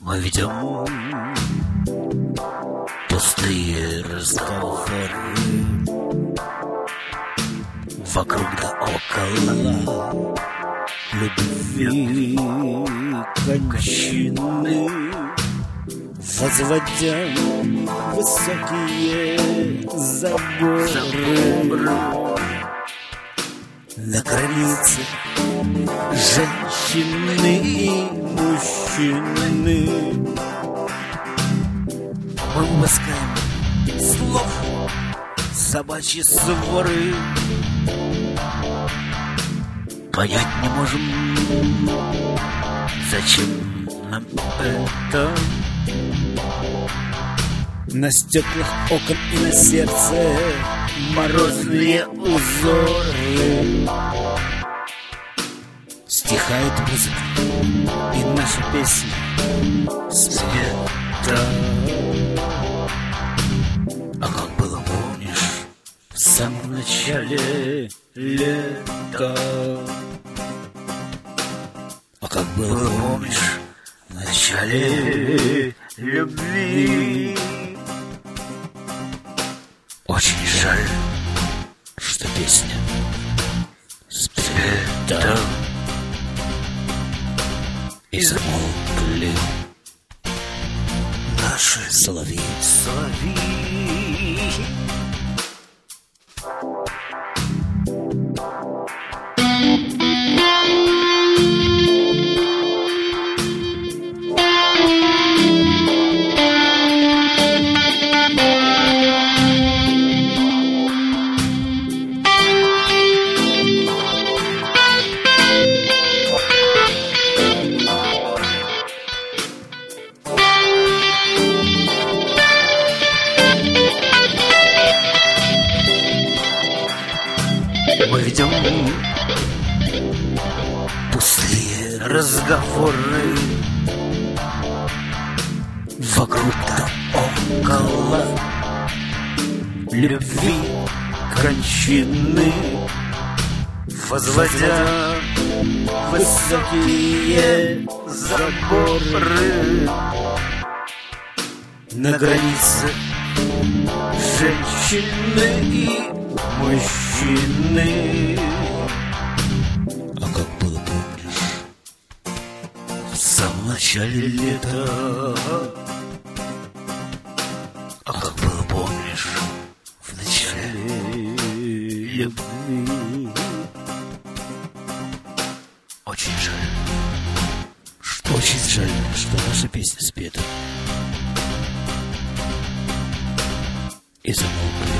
Мы ведем пустые разговоры вокруг да около любви кончины, возводя высокие заборы на границе женщины и мужчины. Мы выпускаем слов собачьи своры, понять не можем, зачем нам это. На стеклах окон и на сердце морозные узоры. Стихает музыка, и наша песня света. А как было, помнишь, в самом начале лета? А как было, помнишь, в начале любви? Очень жаль, что песня спета, и замолкли наши соловьи. Мы ведем пустые разговоры вокруг да около любви кончины, возводя высокие заборы на границе женщины и мужчины. А как было, помнишь, в самом начале лета? А как было, помнишь, в начале любви? Очень жаль, что наша песня спета и замолкли